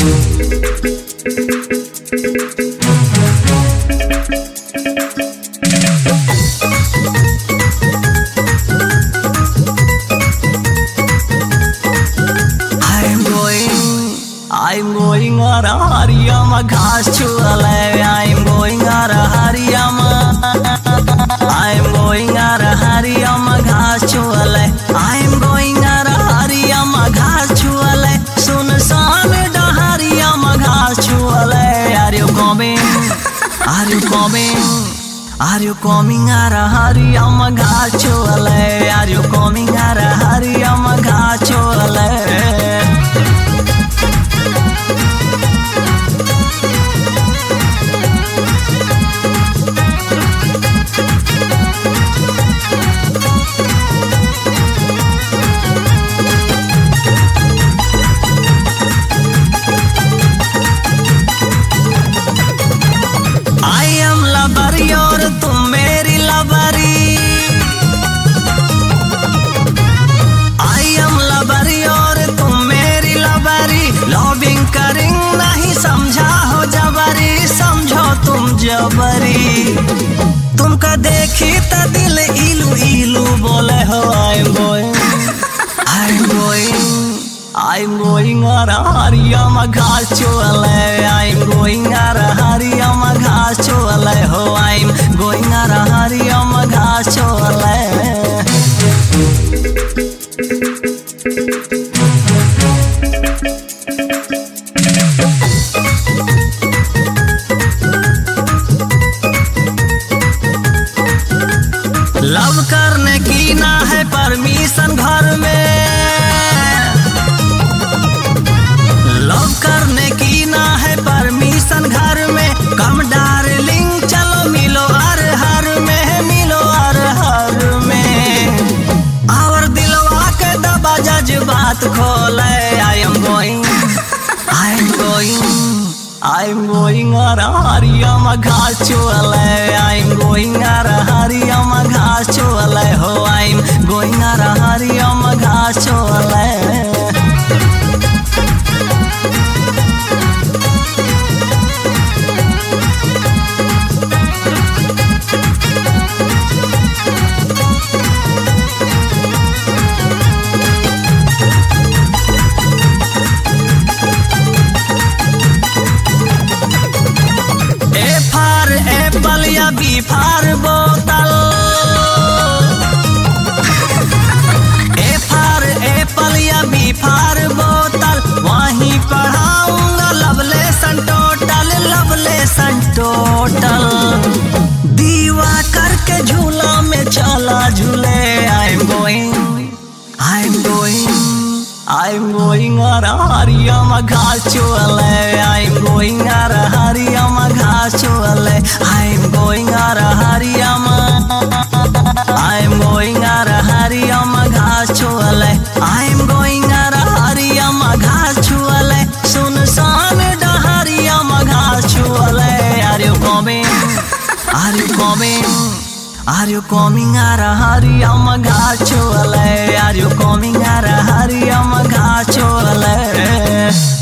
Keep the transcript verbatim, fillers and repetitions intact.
I'm going on a Hariyama घास चुअले I'm going on a Hariyama I'm going on a Hariyama घास चुअले I'm going on a Hariyama घास चुअले सुनसान डहरियामा घास चुअले Are you coming? Are you coming? Are you coming on a Hariyama घास चुअले Are you coming on a Hariyama घास चुअले और तुम मेरी लबरी I am लबरी और तुम मेरी लबरी लॉबिंग करिंग नहीं समझा हो जबरी समझो तुम जबरी तुमका देखी त दिल इलू इलू बोले हो I'm going I'm going I'm going on a Hariyama घास चुअले I'm going on a Hariyama घास चुअले हो I'm going on a Hariyama घास चुअले लव करने की ना है परमिशन घर में लव करने की ना है परमिशन घर में कम डार्लिंग चलो मिलो हर हर में मिलो हर हर में और दिलवा के दबा जज्बात खोले I am going I am going I am going on a Hariyama घास चुअले I am going on a Hariyama घास चुअले हो I am going on a Hariyama घास चुअले बी फार बोतल ए फार एप्पल या बी फार बोतल वहीं पढ़ाऊंगा लवलेसन टोटल लवलेसन टोटल दीवा करके झूला में चला झूले I'm going I'm going I'm going on a Hariyama घास चुअले I'm going on a Hariyama घास चुअले I'm going on a Hariyama I'm going on a Hariyama घास चुअले I'm going on a Hariyama घास चुअले सुनसान डहरियामा घास चुअले Are you coming? Are you coming? Are you coming on a Hariyama घास चुअले Are you coming on a Hariyama घास चुअले